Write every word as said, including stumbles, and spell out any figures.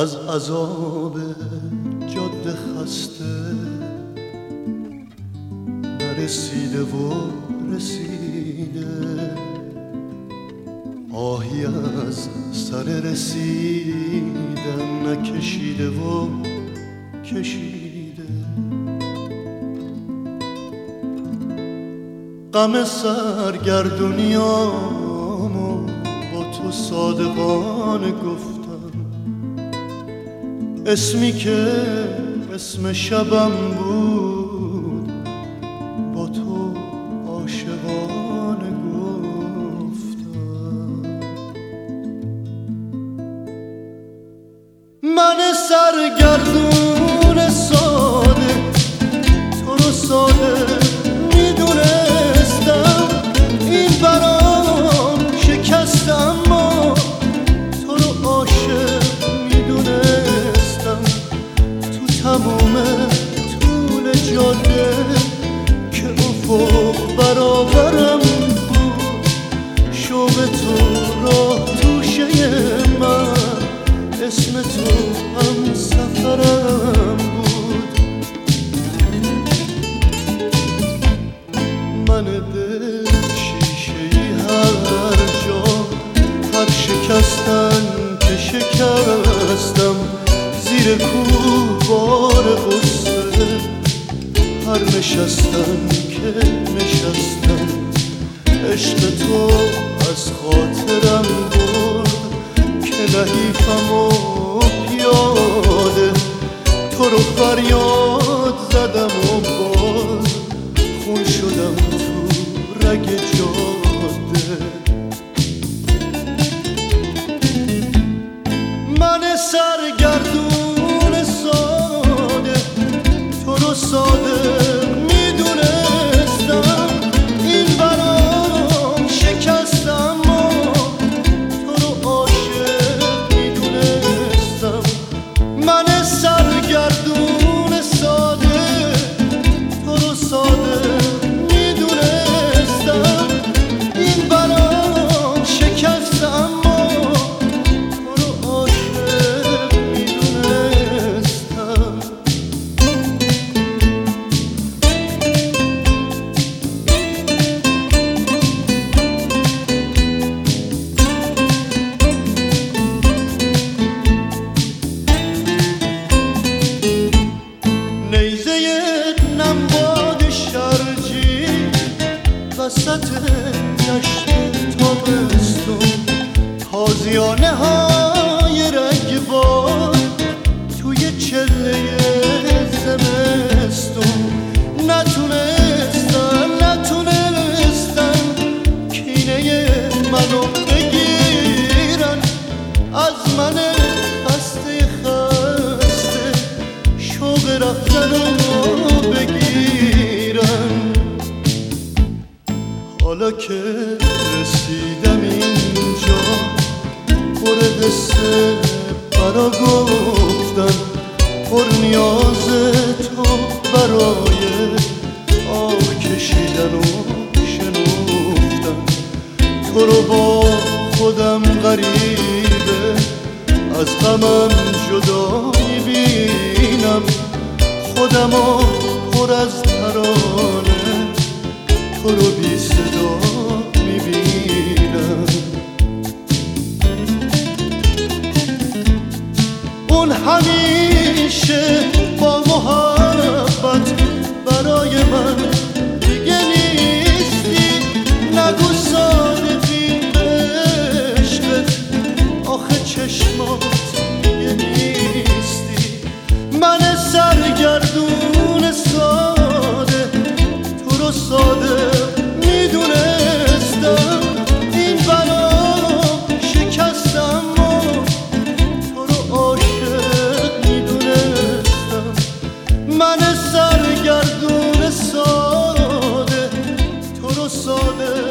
از عذاب جاده خسته نرسیده و رسیده، آهی از سر رسیدن نکشیده و کشیده. غم سرگردونیامو با تو صادقانه گفتم، اسمی که اسم شبم بود با تو عاشقانه گفتم. من سرگردون ساده تو رو ساده میدونستم، این برام شکست اما تو رو عاشق میدونستم. تو تمام طول جاده که افق برابرم بود، شوق تو راه توشه من، اسم تو هم سفرم بود. من دل شیشه‌ای هر جا، هر شکستن که شکستم، زیر کوه بار غصه هر نشستن که نشستم. عشق تو از خاطرم برد که لحیفم و پیاده تو رو فریاد زدم و باز خون شدم تو رگ جاده. من سرگردون ساده تو رو ساده میدونستم، این برام شکست اما تو رو عاشق میدونستم. من سرگردون ساده تو رو ساده میدونستم، این برام شکست اما تو رو عاشق میدونستم. نیزه نمباد شرجی وسط دشت تابستون، تازیانه های رگبار توی چله زمستون. نتونستن نتونستن کینه منو بگیرن، از من خسته خسته شوق رفتن رو بگیرن. حالا که رسیدم اینجا پر قصه برا گفتن، پر نیاز تو برای آه کشیدن و شنفتن. تو رو با خودم غریبه از غمم جدا میبینم، خودمو پر از ترانه تو رو بی صدا میبینم. اون همیشه با محبت برای من دیگه نیستی، نگو صادقی به عشقت آخه چشمات دیگه نیستی. من سرگردون ساده تو رو ساده میدونستم، این برام شکست اما تو رو عاشق میدونستم. من سرگردون ساده تو رو ساده